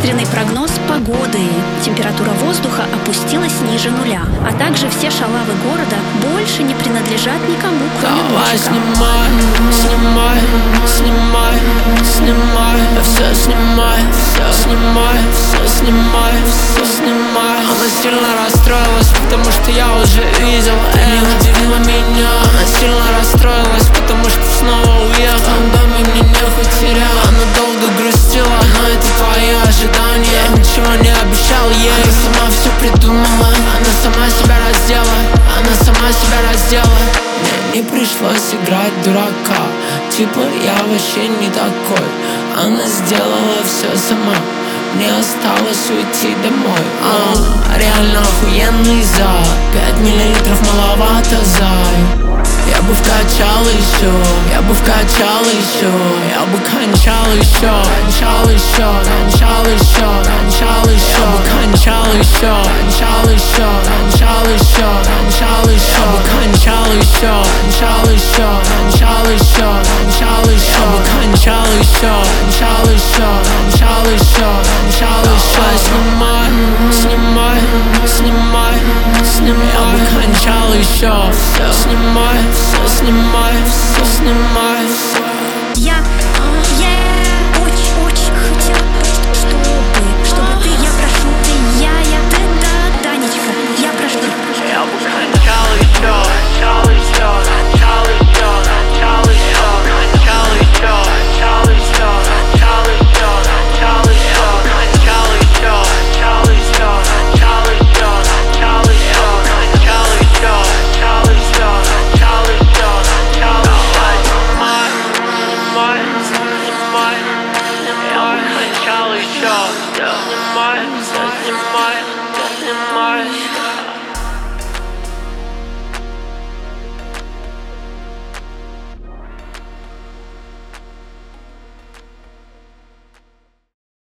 экстренный прогноз погоды. Температура воздуха опустилась ниже нуля, а также все шалавы города больше не принадлежат никому, кроме Давай летчика. снимай, снимай, снимай, снимай, все снимай, все снимай, все снимай, все снимай. Она сильно расстроилась, потому что я уже видел. Не удивила меня. Она сильно расстроилась, потому что снова уехал. В доме мне нехуй терял. Она долго грустила, но это твои ожидания. Я ничего не обещал ей. Она сама все придумала, она сама себя раздела. Она сама себя раздела. Мне не пришлось играть дурака. Типа я вообще не такой. Она сделала все сама. Мне осталось уйти домой. Реально охуенный зад. 5 миллилитров маловато, зай. Я бы вкачал еще, я бы вкачал еще, я бы кончал еще, кончал еще, кончал еще, кончал еще, я бы кончал еще, кончал еще, кончал еще, кончал еще, я бы кончал еще, кончал еще, кончал еще, кончал еще, я бы кончал еще, кончал еще, кончал еще, кончал еще. Снимай, снимай, снимай, снимай, я бы кончал еще, снимай. Все снимай, все снимай. Я очень хотела, чтобы ты, я прошу, ты, ты, да, Танечка, я прошу. Я бы кончал еще, кончал еще, кончал еще, кончал еще, кончал еще, кончал еще, кончал еще, кончал еще, кончал еще, кончал еще, кончал еще, кончал еще, кончал еще, кончал еще, кончал еще. Снимай, я бы кончал еще, снимай, снимай.